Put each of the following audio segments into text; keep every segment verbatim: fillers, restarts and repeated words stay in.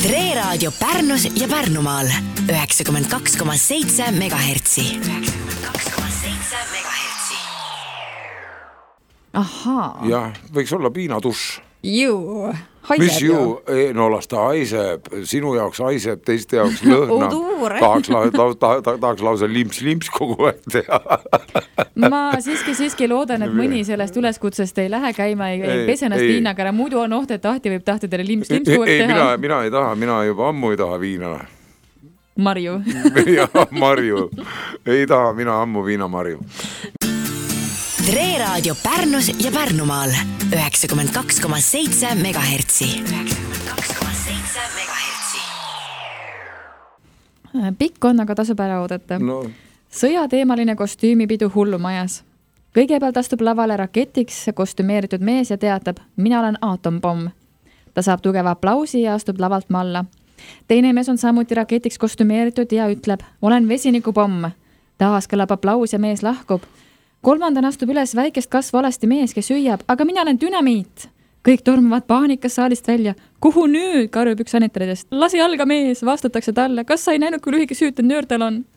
Tre Raadio Pärnus ja Pärnumaal üheksakümmend kaks koma seitse megahertsi. Ahaa. Jah, võiks olla piinaduš. Juu, haiseb Mis ju, no las ta haiseb, sinu jaoks haiseb, teiste jaoks lõhnab. tahaks, la, ta, ta, ta, tahaks lausa limps-limps kogu aeg teha. Ma siiski, siiski loodan, et mõni sellest üleskutsest ei lähe käima, ei, ei pese ennast viinaga ära. Muidu on oht, et tahti võib tahti teile limps-limps kogu aeg teha. Mina, mina ei taha, mina juba ammu ei taha viina. Marju. Jah, Marju. Ei taha, mina ammu viina Marju. Tre Raadio Pärnus ja Pärnumaal üheksakümmend kaks koma seitse megahertsi. Pikk on, aga tasub ära oodata. No. Sõjateemaline kostüümipidu Hullumajas. Kõigepealt astub lavale raketiks kostümeeritud mees ja teatab, mina olen aatompomm. Ta saab tugeva aplausi ja astub lavalt malla. Teine mees on samuti raketiks kostümeeritud ja ütleb, olen vesinikupomm. Taas kõlab aplaus ja mees lahkub. Kolmandan astub üles väikest kasvu alasti mees, kes hüüab, aga mina olen dünamiit. Kõik tormavad paanikas saalist välja. Kuhu nüüd, karjub üks sanitaridest. Lasi alga mees, vastatakse talle. Kas sa ei näinud, kui lühike süütud nöör tal on?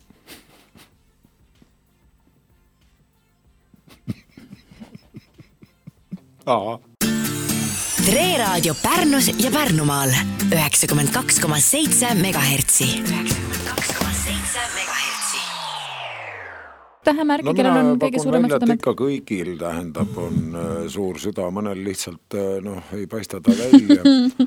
Aha. Tre Raadio Pärnus ja Pärnumaal üheksakümmend kaks koma seitse megahertsi. Tähemärki, no, kellel on kõige suuremad südamed. Ikka kõigil tähendab on uh, suur süda, mõnel lihtsalt uh, noh, ei paista ta välja.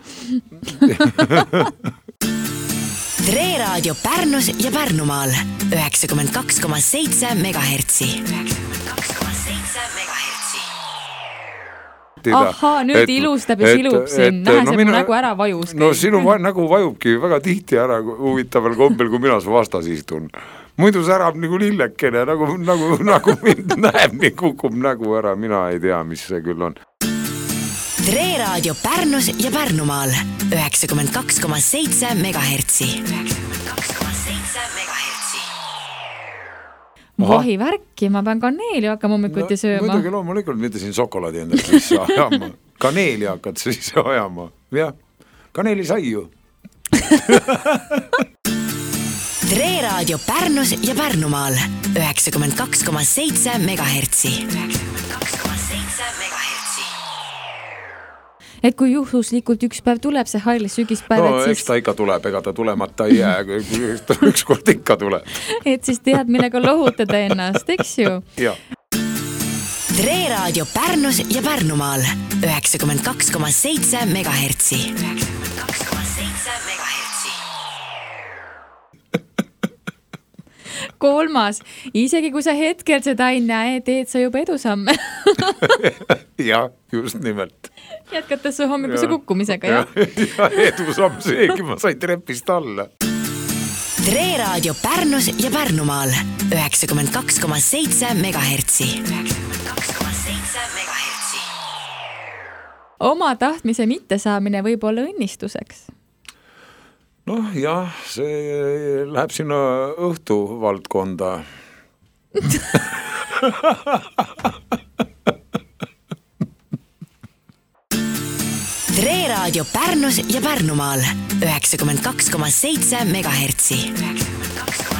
Tre Raadio Pärnus ja Pärnumaal üheksakümmend kaks koma seitse megahertsi. Ahaa, nüüd et, ilustab ja silub siin. Nähes, no, et mu nägu ära vajus. No sinu nägu vajubki väga tihti ära huvitaval kombel, kui mina su vastas istun. Muidu särab nagu lillekene, nagu, nagu, nagu mind näeb, nii kukub nägu ära. Mina ei tea, mis see küll on. Tre Raadio Pärnus ja Pärnumaal üheksakümmend kaks koma seitse megahertsi. Vahi värki, ma pean kaneeli hakkama hommikuti no, sööma. Muidugi loomulikult mitte siin sokolaadi endale sisse ajama. Kaneeli hakkad sisse ajama. Jah, kaneeli sai ju. Tre Raadio Pärnus ja Pärnumaal üheksakümmend kaks koma seitse megahertsi. Et kui juhuslikult üks päev tuleb see hailis sügispäev, no, et siis... eks ta ikka tuleb, ega ta tulemata ei jää, üks kord ikka tuleb. Et siis tead, millega lohutada ennast, eks ju? Ja. Tre Raadio Pärnus ja Pärnumaal üheksakümmend kaks koma seitse megahertsi. Kolmas, isegi kui sa hetkel seda ei näe, teed sa juba edusamme. Jah, just nimelt. Jätkates su hommikuse kukkumisega, jah? Ja, ja edusamm seegi, ma sain trepist alla. Tre Raadio Pärnus ja Pärnumaal üheksakümmend kaks koma seitse megahertsi. Oma tahtmise mittesaamine võib olla õnnistuseks. Noh, jah, see läheb sinna õhtu valdkonda. Tre Raadio Pärnus ja Pärnumaal üheksakümmend kaks koma seitse megahertsi.